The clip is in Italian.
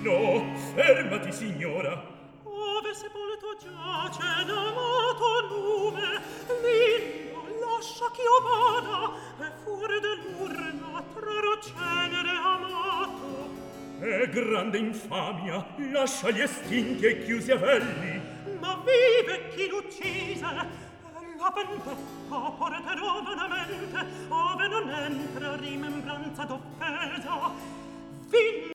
No, fermati, signora. Ove sepolto giace l'amato lume, Lindo lascia ch'io vada, e fuori dell'urna trarrò cenere amato. È grande infamia, lascia gli estinti e chiusi avelli. Ma vive chi l'uccise, la vendetta porterò vanamente, ove non entra rimembranza d'offesa.